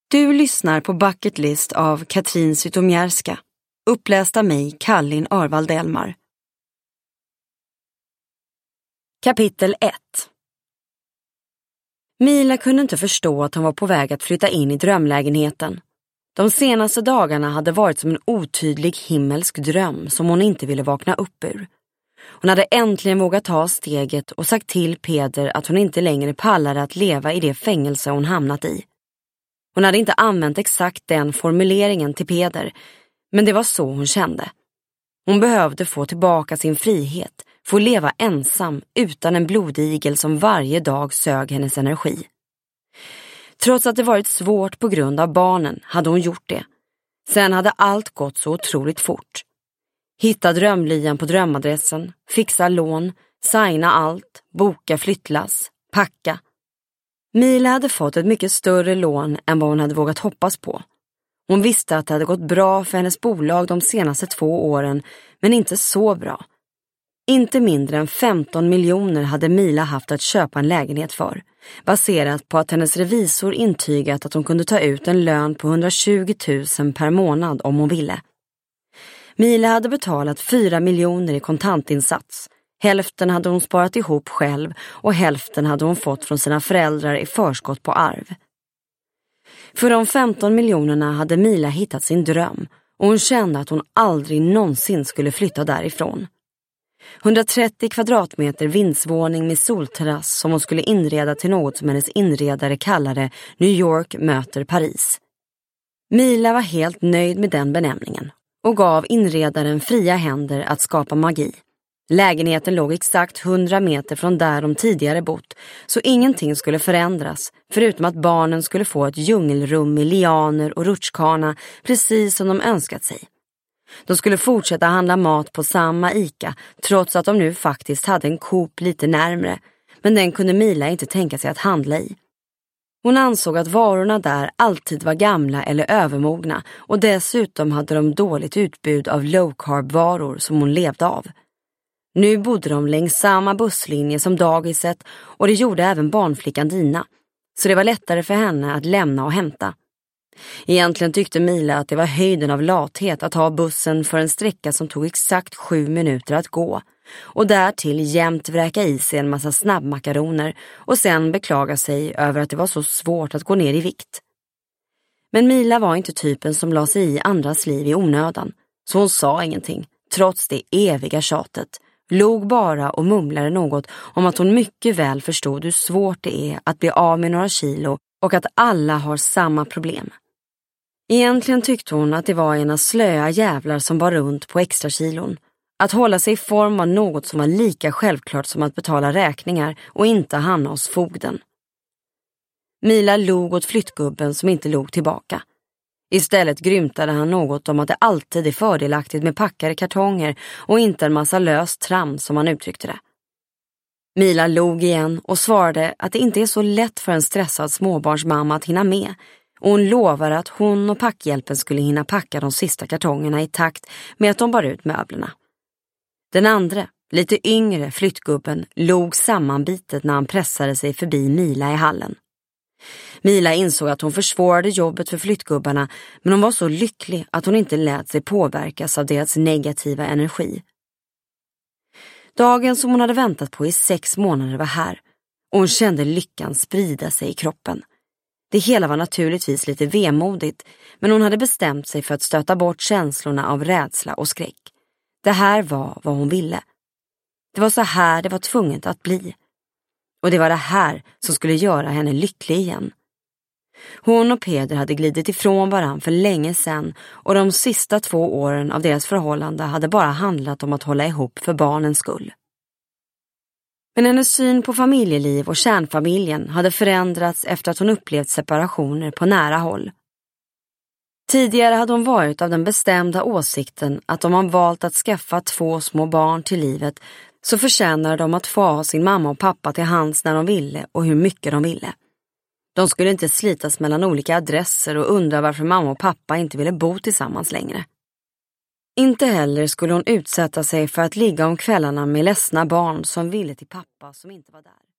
Du lyssnar på Bucket List av Katrin Zytomierska, uppläst av mig, Kallin Örvald Elmar. Kapitel 1. Mila kunde inte förstå att han var på väg att flytta in i drömlägenheten. De senaste dagarna hade varit som en otydlig himmelsk dröm som hon inte ville vakna upp ur. Hon hade äntligen vågat ta steget och sagt till Peder att hon inte längre pallade att leva i det fängelse hon hamnat i. Hon hade inte använt exakt den formuleringen till Peder, men det var så hon kände. Hon behövde få tillbaka sin frihet, få leva ensam utan en blodigel som varje dag sög hennes energi. Trots att det varit svårt på grund av barnen hade hon gjort det. Sen hade allt gått så otroligt fort. Hitta drömlyan på drömadressen, fixa lån, signa allt, boka flyttlass, packa. Mila hade fått ett mycket större lån än vad hon hade vågat hoppas på. Hon visste att det hade gått bra för hennes bolag de senaste 2 åren, men inte så bra. Inte mindre än 15 miljoner hade Mila haft att köpa en lägenhet för, baserat på att hennes revisor intygat att hon kunde ta ut en lön på 120 000 per månad om hon ville. Mila hade betalat 4 miljoner i kontantinsats. Hälften hade hon sparat ihop själv och hälften hade hon fått från sina föräldrar i förskott på arv. För de 15 miljonerna hade Mila hittat sin dröm och hon kände att hon aldrig någonsin skulle flytta därifrån. 130 kvadratmeter vindsvåning med solterrass som hon skulle inreda till något som hennes inredare kallade New York möter Paris. Mila var helt nöjd med den benämningen och gav inredaren fria händer att skapa magi. Lägenheten låg exakt 100 meter från där de tidigare bott, så ingenting skulle förändras, förutom att barnen skulle få ett djungelrum med lianer och rutschkana precis som de önskat sig. De skulle fortsätta handla mat på samma ICA, trots att de nu faktiskt hade en Coop lite närmre, men den kunde Mila inte tänka sig att handla i. Hon ansåg att varorna där alltid var gamla eller övermogna och dessutom hade de dåligt utbud av low-carb-varor som hon levde av. Nu bodde de längs samma busslinje som dagiset och det gjorde även barnflickan Dina, så det var lättare för henne att lämna och hämta. Egentligen tyckte Mila att det var höjden av lathet att ha bussen för en sträcka som tog exakt 7 minuter att gå och därtill jämt vräka i sig en massa snabbmakaroner och sen beklaga sig över att det var så svårt att gå ner i vikt. Men Mila var inte typen som la sig i andras liv i onödan, så hon sa ingenting, trots det eviga tjatet. Log bara och mumlade något om att hon mycket väl förstod hur svårt det är att bli av med några kilo och att alla har samma problem. Egentligen tyckte hon att det var ena slöa jävlar som var runt på extra kilon. Att hålla sig i form var något som var lika självklart som att betala räkningar och inte hamna hos fogden. Mila log åt flyttgubben som inte log tillbaka. Istället grymtade han något om att det alltid är fördelaktigt med packade kartonger och inte en massa löst tram som han uttryckte det. Mila log igen och svarade att det inte är så lätt för en stressad småbarnsmamma att hinna med och hon lovade att hon och packhjälpen skulle hinna packa de sista kartongerna i takt med att de bar ut möblerna. Den andra, lite yngre flyttgubben log sammanbitet när han pressade sig förbi Mila i hallen. Mila insåg att hon försvårade jobbet för flyttgubbarna, men hon var så lycklig att hon inte lät sig påverkas av deras negativa energi. Dagen som hon hade väntat på i 6 månader var här och hon kände lyckan sprida sig i kroppen. Det hela var naturligtvis lite vemodigt, men hon hade bestämt sig för att stöta bort känslorna av rädsla och skräck. Det här var vad hon ville. Det var så här det var tvunget att bli. Och det var det här som skulle göra henne lycklig igen. Hon och Peder hade glidit ifrån varann för länge sedan och de sista 2 åren av deras förhållande hade bara handlat om att hålla ihop för barnens skull. Men hennes syn på familjeliv och kärnfamiljen hade förändrats efter att hon upplevt separationer på nära håll. Tidigare hade hon varit av den bestämda åsikten att om man valt att skaffa 2 små barn till livet så förtjänade de att få ha sin mamma och pappa till hands när de ville och hur mycket de ville. De skulle inte slitas mellan olika adresser och undra varför mamma och pappa inte ville bo tillsammans längre. Inte heller skulle hon utsätta sig för att ligga om kvällarna med ledsna barn som ville till pappa som inte var där.